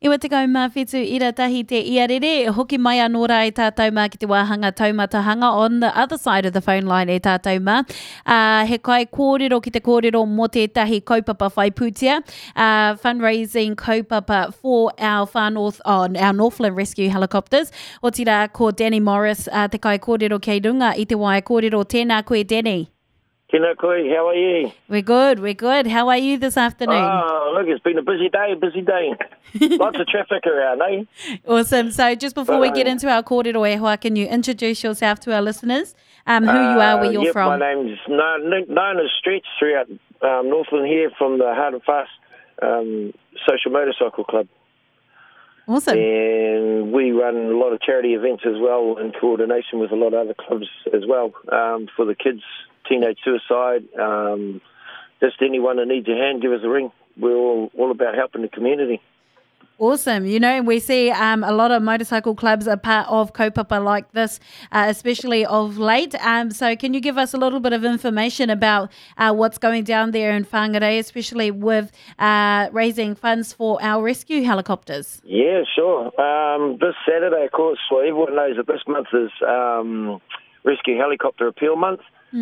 Iwa te kau mawhitu ira tahi te iarere, hoki mai anō rā e tātou mā ki te wāhanga taumatahanga on the other side of the phone line e tātou mā. He kai kōrero ki te kōrero mō te tahi kaupapa whaipūtia, fundraising kaupapa for our Far North, our Northland Rescue Helicopters. O tira ko Danny Morris, te kai kōrero kei runga i te wai kōrero. Tēnā koe, Danny. Tēnā koe, how are you? We're good. How are you this afternoon? Oh, look, it's been a busy day. Lots of traffic around, eh? Awesome. So just before we get into our kōrero e hoa, can you introduce yourself to our listeners? Who you are, where you're from? My name's known as Stretch throughout Northland here from the Hard and Fast Social Motorcycle Club. Awesome. And we run a lot of charity events as well in coordination with a lot of other clubs as well for the kids. Teenage suicide, just anyone that needs a hand, give us a ring. We're all about helping the community. Awesome. You know, we see a lot of motorcycle clubs are part of kaupapa like this, especially of late. So can you give us a little bit of information about what's going down there in Whangarei, especially with raising funds for our rescue helicopters? Yeah, sure. This Saturday, of course, well, everyone knows that this month is Rescue Helicopter Appeal Month.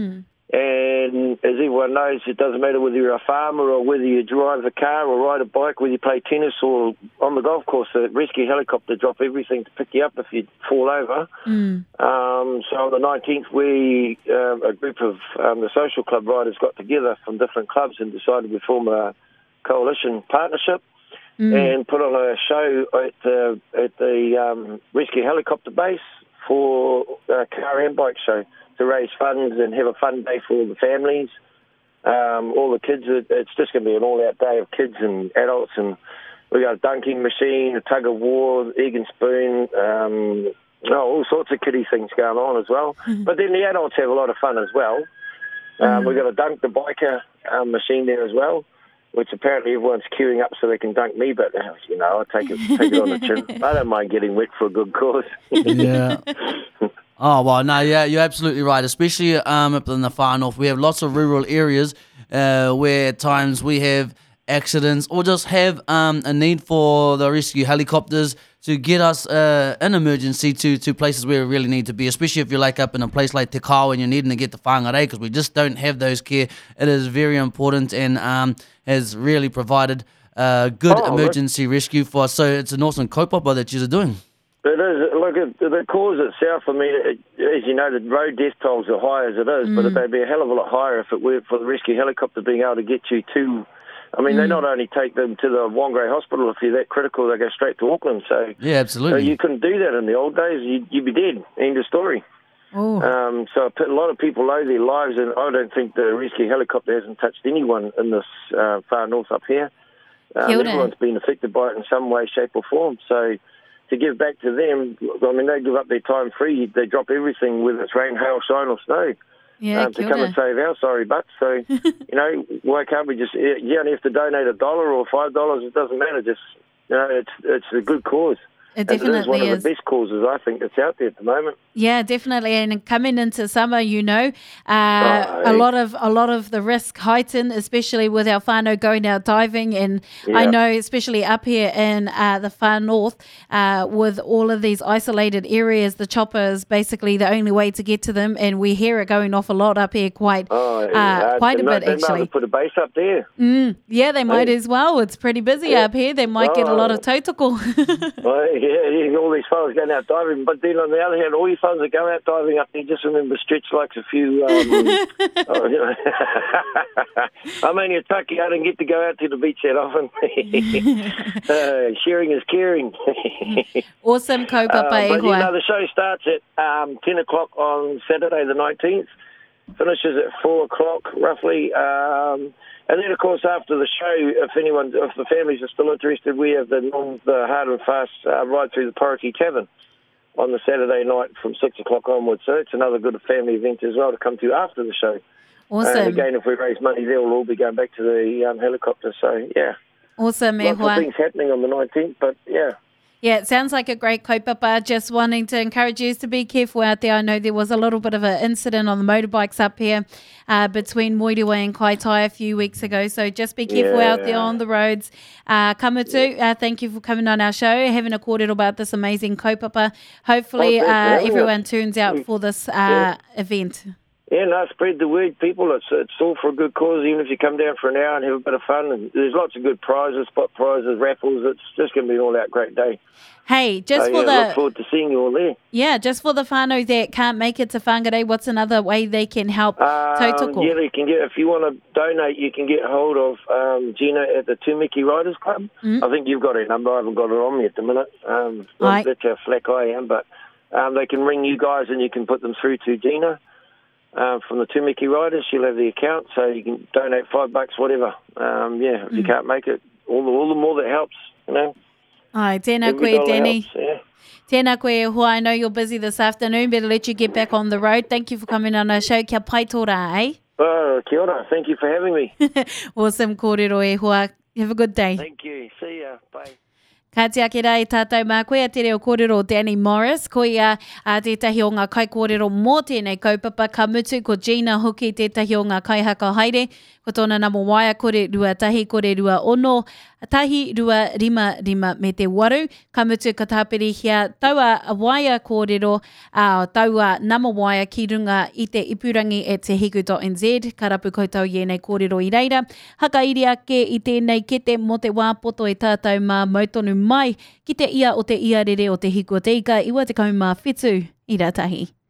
And as everyone knows, it doesn't matter whether you're a farmer or whether you drive a car or ride a bike, whether you play tennis or on the golf course, the rescue helicopter drop everything to pick you up if you fall over. So on the 19th, we, a group of the social club riders got together from different clubs and decided we'd form a coalition partnership and put on a show at the rescue helicopter base for a car and bike show, to raise funds and have a fun day for all the families, all the kids. It's just going to be an all-out day of kids and adults, and we got a dunking machine, a tug of war, egg and spoon, all sorts of kiddie things going on as well. But then the adults have a lot of fun as well. We've got a dunk the biker machine there as well, which apparently everyone's queuing up so they can dunk me, but, you know, I take it on the chin. I don't mind getting wet for a good cause. Yeah. Oh, well, no, yeah, you're absolutely right, especially up in the far north. We have lots of rural areas where at times we have accidents or just have a need for the rescue helicopters to get us in emergency to places where we really need to be, especially if you're like up in a place like Te Kao and you're needing to get to Whangarei, because we just don't have those care. It is very important and has really provided good emergency rescue for us. So it's an awesome kaupapa that you're doing. It is. Look, the cause itself, I mean, as you know, the road death tolls are high as it is, but they'd be a hell of a lot higher if it weren't for the rescue helicopter being able to get you to... I mean, they not only take them to the Whangarei Hospital if you're that critical, they go straight to Auckland. So yeah, absolutely. So you couldn't do that in the old days. You'd be dead. End of story. So a lot of people owe their lives, and I don't think the rescue helicopter hasn't touched anyone in this far north up here. Everyone's been affected by it in some way, shape or form. So... to give back to them, I mean, they give up their time free. They drop everything, whether it's rain, hail, shine or snow, to come and save our sorry butts. So, you know, why can't we just, you only have to donate $1 or $5, it doesn't matter. Just, you know, it's a good cause. It definitely is one of the best causes, I think, that's out there at the moment. Yeah, definitely. And coming into summer, you know, a lot of the risk heighten, especially with our whānau going out diving. And I know, especially up here in the far north, with all of these isolated areas, the chopper is basically the only way to get to them. And we hear it going off a lot up here, quite a bit, actually. They might put a base up there. Yeah, they might as well. It's pretty busy up here. They might get a lot of tautoko. Yeah, all these fellas going out diving, but then on the other hand, all you fellas that go out diving up there, just remember Stretch likes a few, I'm only a tucky, I don't get to go out to the beach that often. Sharing is caring. Awesome kaupapa but you know, the show starts at 10 o'clock on Saturday the 19th, finishes at 4 o'clock roughly, and then, of course, after the show, if the families are still interested, we have the hard and fast ride through the Poriki Tavern on the Saturday night from 6 o'clock onwards. So it's another good family event as well to come to after the show. Awesome. And again, if we raise money there, we'll all be going back to the helicopter. So, yeah. Awesome, lots of things happening on the 19th, but, yeah. Yeah, it sounds like a great kaupapa. Just wanting to encourage you to be careful out there. I know there was a little bit of an incident on the motorbikes up here between Moiriwa and Kaitai a few weeks ago. So just be careful out there on the roads. Kamutu, thank you for coming on our show, having a kōrero about this amazing kaupapa. Hopefully everyone tunes out for this event. Yeah, no, spread the word, people. It's all for a good cause, even if you come down for an hour and have a bit of fun. And there's lots of good prizes, spot prizes, raffles. It's just going to be an all-out great day. Hey, just for look forward to seeing you all there. Yeah, just for the whānau that can't make it to Whangarei, what's another way they can help Tautoko? Yeah, you can get, if you want to donate, you can get hold of Gina at the Tūmiki Riders Club. I think you've got her number. I haven't got it on me at the minute. That's how flack I am. But they can ring you guys and you can put them through to Gina. From the Tūmiki Riders, she'll have the account, so you can donate $5, whatever. If you can't make it, all the more that helps, you know. Ai, tēnā koe, Danny. Tēnā koe, Hoa, I know you're busy this afternoon, better let you get back on the road. Thank you for coming on our show. Kia pai tōra, eh? Oh, kia ora. Thank you for having me. Awesome, kōrero e, Hoa. Have a good day. Thank you. See ya. Bye. Ka te ake rai tātou mā koe a te reo kōrero Danny Morris, ko ia tētahi o ngā kai kōrero mō tēnei kaupapa ka mutu ko Gina hoki tētahi o ngā kaihaka haere, ko tōna nama waia kore rua tahi kore rua ono, tahi rua rima rima me te waru, ka mutu ka tāpiri hia taua waia kōrero, taua nama waia ki runga i te ipurangi e te hiku.nz, ka rapu koutou i enei kōrero i reira, haka iri ake i tēnei kete mō te wāpoto e tātou mā mautonu mai ki te ia o te iarere o te hiku o te ika, iwa te kaumā whetū i ratahi.